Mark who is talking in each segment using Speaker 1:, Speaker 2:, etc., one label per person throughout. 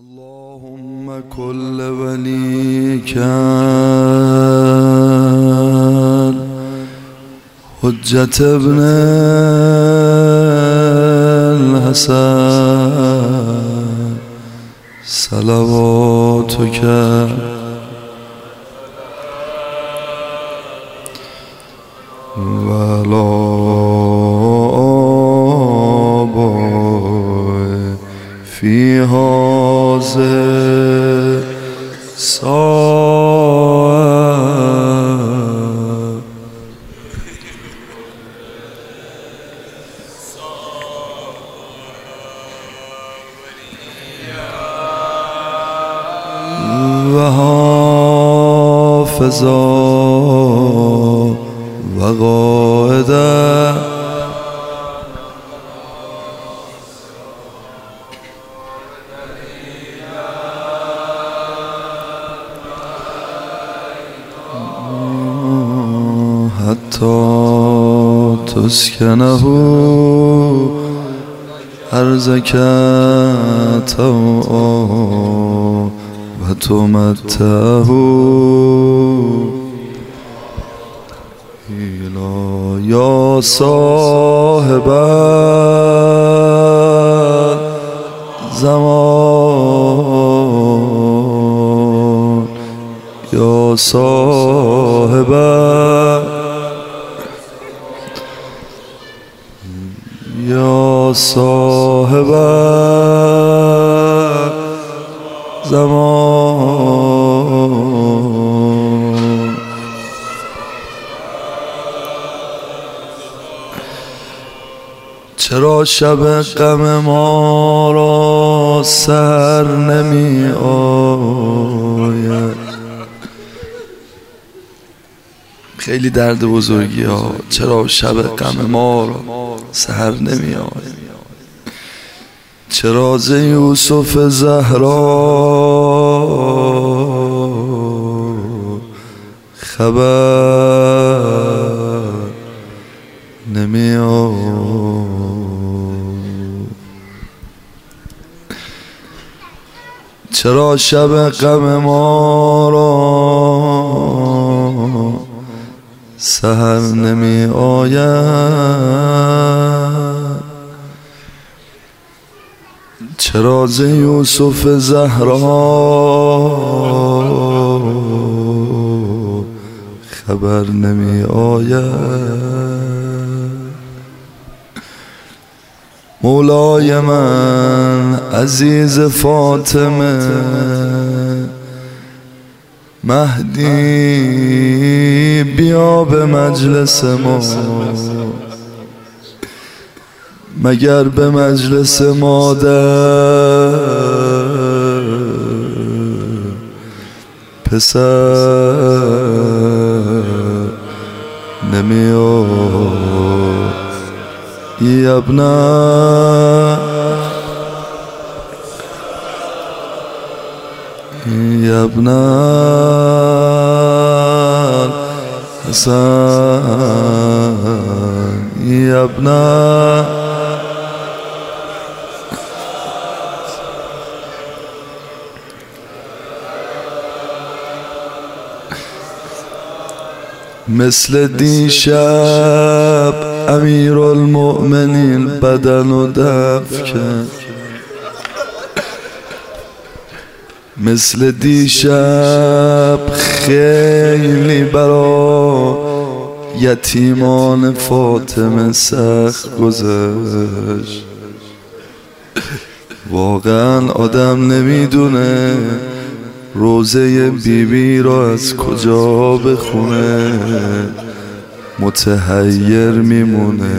Speaker 1: اللهم كل وليك حجة ابن الحسن صلواتك وعلى آبائه في هذه الساعة وحافظا وقائدا حتى تسكنه أرزك طوعا وتمتعه إلى يا صاحب الزمان يا صاحب يا صاحب زمان چرا شب غم ما را سحر نمی آید؟ خیلی درد بزرگی ها. چرا شب غم ما را سحر نمی آید؟ چرا ز یوسف زهرا خبر نمی آید؟ چرا شب غم ما را سحر نمی آید؟ چرا ز یوسف زهرا خبر نمی آید؟ مولای من عزیز فاطمه مهدی بیا به مجلس ما، مگر به مجلس مادر پسر نمی آید؟ یا ابن یا ابن الحسن یا ابن مثل دیشب امیرالمؤمنین بدن و دفن کرد، مثل دیشب خیلی برا یتیمان فاطمه سخت گذشت. واقعا آدم نمیدونه روزه بیبی را از کجا بخونه، متحیر میمونه.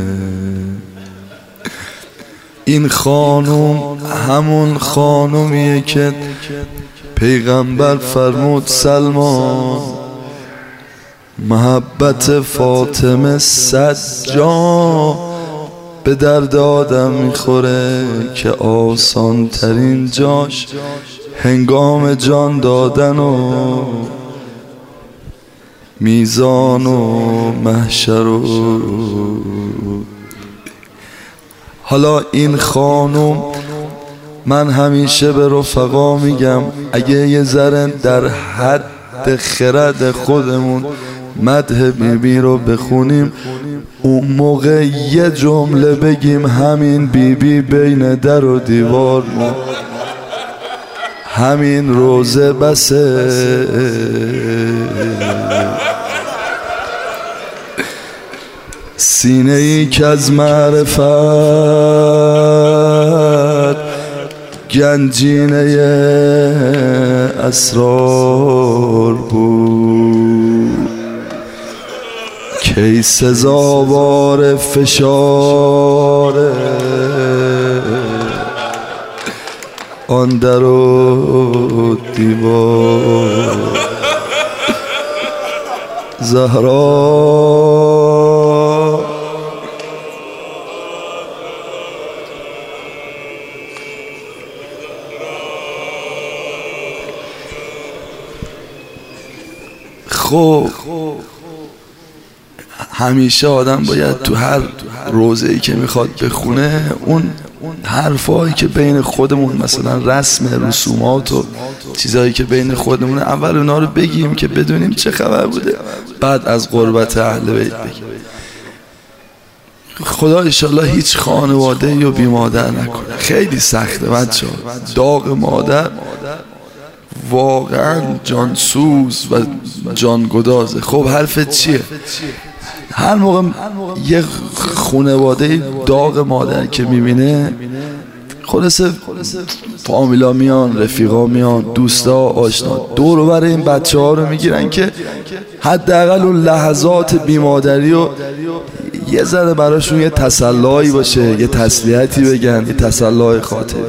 Speaker 1: این خانوم همون خانومیه که پیغمبر فرمود سلمان محبت فاطمه 100 جا به درد آدم میخوره که آسان ترین جاش هنگام جان دادن و میزان و محشر و حالا این خانم من همیشه به رفقا میگم اگه یه ذره در حد خرد خودمون مدح بیبی رو بخونیم، اون موقع یه جمله بگیم همین بیبی بین در و دیوار ما، همین روزه بسه. سینه ای که از معرفت گنجینه اسرار بود، کی سزاوار فشار آن در و دیوار. زهرا خب همیشه آدم باید تو هر روزه‌ای که میخواد بخونه اون حرفایی که بین خودمون، مثلا رسم رسومات و چیزایی که بین خودمون، اول اونا رو بگیم که بدونیم چه خبر بوده، بعد از قربت اهل بیت بگیم. خدا انشالله هیچ خانواده یا بی مادر نکنه. خیلی سخته بچه‌ها، داغ مادر واقعا جانسوز و جانگدازه. خب حرفت چیه؟ هر موقع یه خانواده داغ مادر که میبینه، خلاصه فامیلا میان، رفیقا میان، دوستا، آشنا دور و بر این بچه ها رو میگیرن که حداقل اون لحظات بیمادری و یه ذره براشون یه تسلایی باشه، یه تسلیتی بگن، یه تسلای خاطر.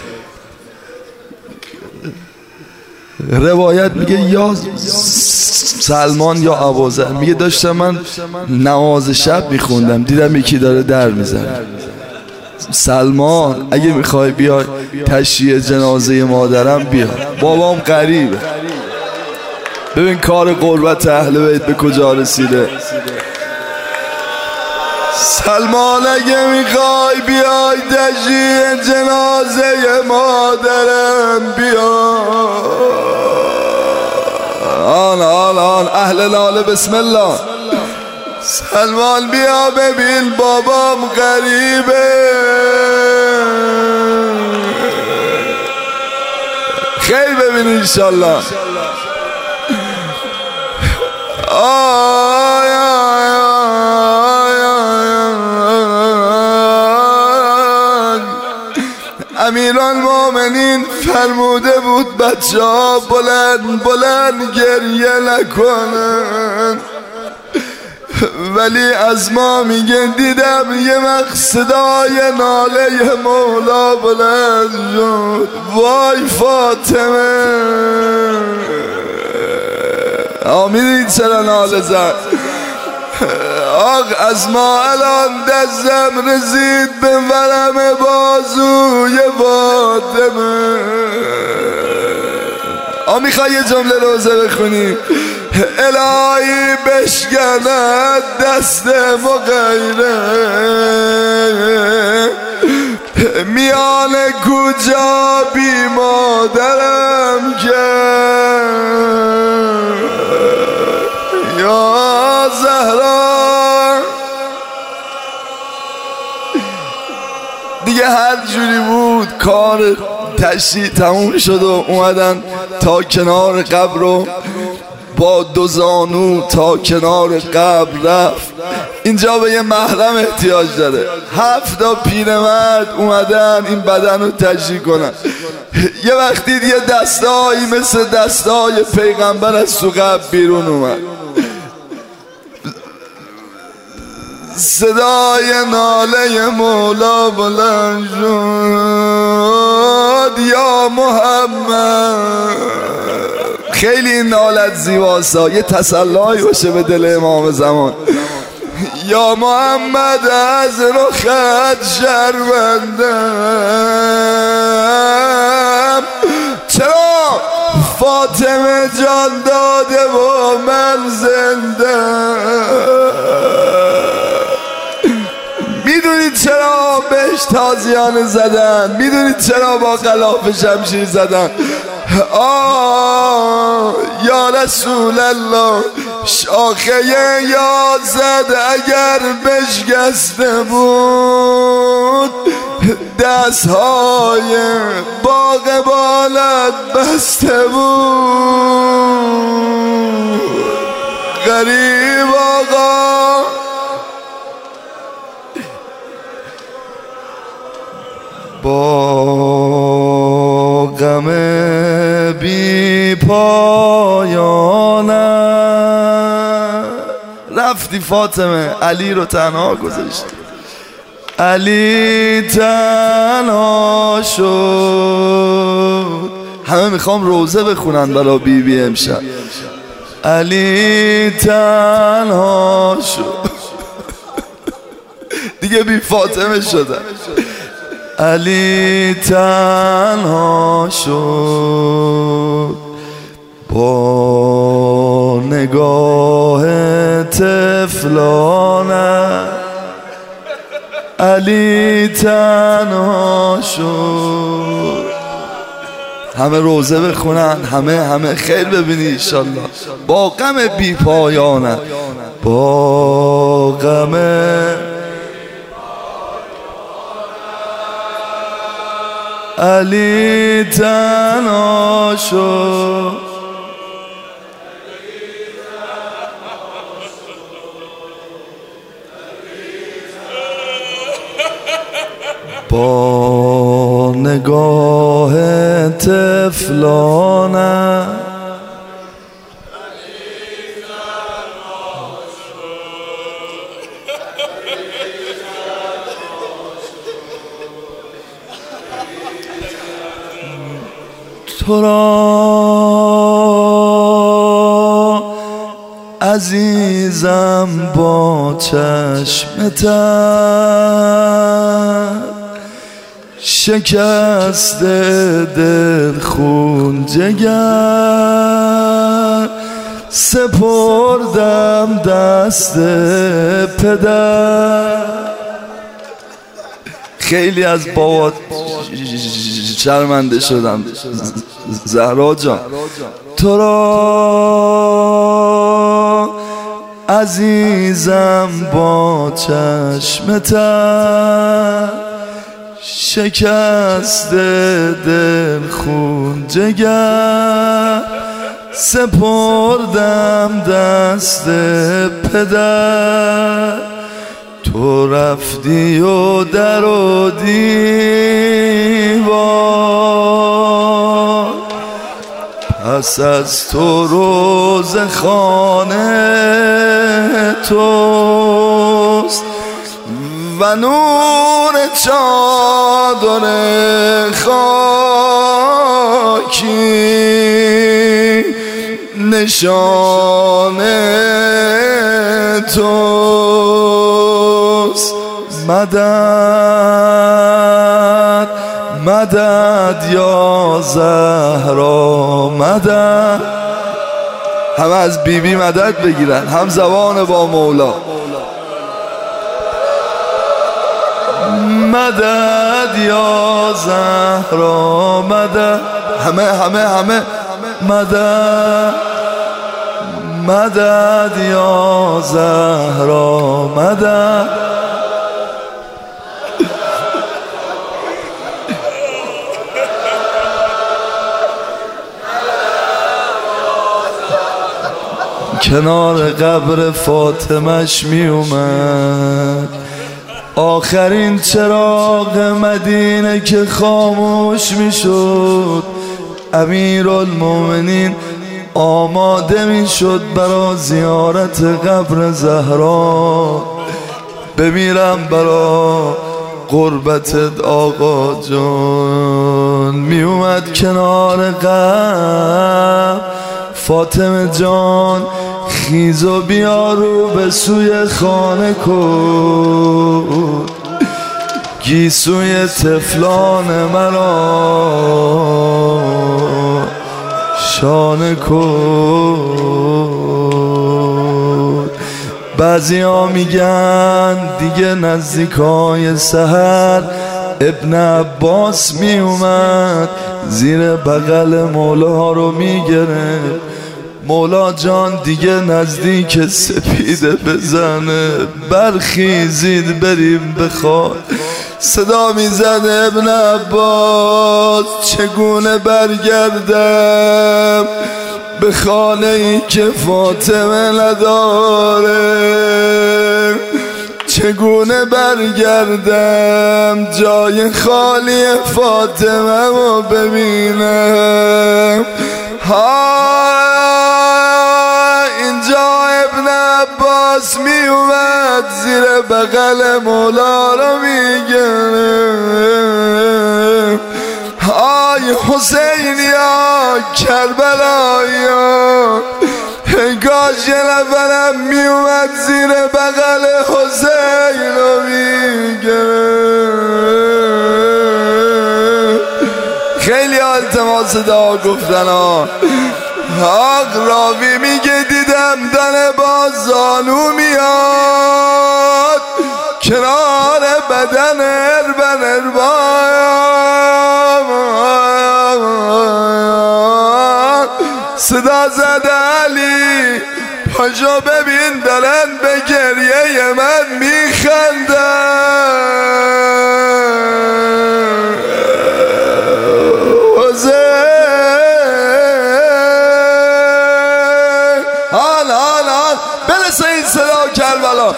Speaker 1: روایت میگه یا سلمان یا ابوذر میگه داشتم من نماز شب میخوندم، دیدم یکی داره در میزنه. سلمان اگه میخوای بیای تشییع جنازه مادرم بیا، بابام غریبه. ببین کار قربت اهل بیت به کجا رسیده. سلمان اگه میخوای بیای تشییع جنازه مادرم بیا. آن اهل لاله بسم الله. سلمان بیا ببین بابام غریبه. خیلی ببین انشالله. امیرالمومنین فرموده بود بچه ها بلند بلند گریه نکنن، ولی از ما میگه دیدم یه وقت صدای ناله مولا بلند شد، وای فاطمه. میدونید چرا ناله زد؟ آق از ما الان دستم رسید به ورم بازوی فاطمه. میخوای یه جمله روزه بخونی؟ الهی بشکند دست مغیره، میان کجا بی مادرم کرد یا زهرا. دیگه هر جوری بود کار تشییع تموم شد و اومدن تا کنار قبر رو با دو زانو تا کنار قبر رفت. اینجا به یه محرم احتیاج داره. 7 تا پیرمرد اومدن این بدن رو تشییع کنن. یه وقتی یه دستایی مثل دستای پیغمبر از تو قبر بیرون اومد، صدای ناله مولا بلند شد یا محمد. خیلی این نالت زیباست، یه تسلایی باشه به دل امام زمان. یا محمد از رخت شرمندم، چرا فاطمه جان داده و من زنده. میدونید چرا بهش تا تازیانه زدن. میدونید چرا با غلاف شمشیر زدن؟ یا رسول الله، شاخه یازد اگر بشکسته بود، دستهای باغ بالت بسته بود. غریب آقا با غم بی پایانه رفتی فاطمه، علی رو تنها گذاشتی. علی تنها شد. همه میخوام روزه بخونن برا بی بی امشب. علی تنها شد. دیگه بی فاطمه شدن. علی تنها شد با نگاه طفلانه. علی تنها شد. همه روزه بخونن، همه خیر ببینی انشالله. با غم بی پایانه، با غم علی تنها شد. با نگاه طفلانه تو را عزیزم با چشم تر شکست دل خون جگر سپردم دست پدر. خیلی از بابات شرمنده شدم زهرا جان. تو را عزیزم با چشم تر شکست دل خون جگر سپردم دست پدر. تو رفتی و در و دیوار پس از تو روز خانه توست و نور چادر خاکی نشان توست. مدد مدد یا زهرا مدد. همه از بی بی مدد بگیرن، هم زبان با مولا. مدد یا زهرا مدد. همه مدد مدد یا زهرا مدد. کنار قبر فاطمش می اومد آخرین چراغ مدینه که خاموش می شد. امیرالمومنین آماده می شد برا زیارت قبر زهرا. بمیرم برا قربتت آقا جان. می اومد کنار قبر فاطمه جان خیز و بیا رو به سوی خانه کن. گیسوی طفلان مرا شانه کن. بعضی ها میگن دیگه نزدیکای سحر ابن عباس می اومد زیر بغل مولا رو می گرفت. مولا جان دیگه نزدیک سپیده بزنه، برخیزید بریم بخواد. صدا میزد ابن عباس چگونه برگردم به خانه ای که فاطمه نداره، چگونه برگردم جای خالی فاطمه رو ببینم. اینجا ابن عباس می اومد زیر بغل مولا رو میگرفت. های حسینیا کربلاییا، کاش یه نفرم می اومد زیر بغل حسین رو میگرفت. خیلی التماس دعا گفتن حق راوی میگه دیدم دن بازانو میاد کنار بدن اربن صدا زد علی پاشو ببین دارن به گریه من میخندن. حال برسه این صدا کربلا.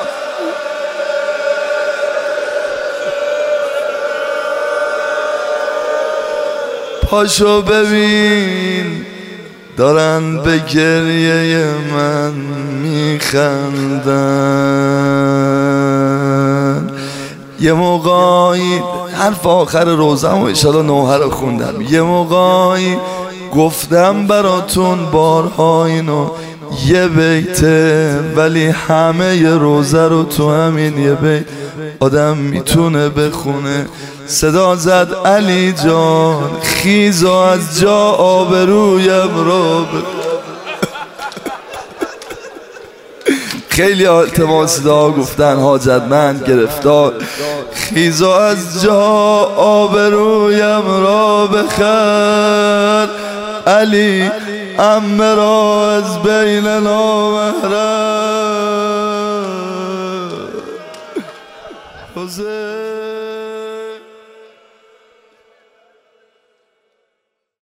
Speaker 1: پاشو ببین دارن به گریه من میخندن. یه موقعی حرف آخر روزم و انشالله نوحه رو خوندم. یه موقعی گفتم براتون بارها اینو، یه بیته ولی همه ی روزه رو تو همین یه بیت آدم میتونه بخونه. صدا زد علی جان خیز و از جا آبرویم رو خیلی التماس دعا گفتن حاجتمند گرفتار. خیز و از جا آبرویم را بخر، علی عمه را از بین نامحرم.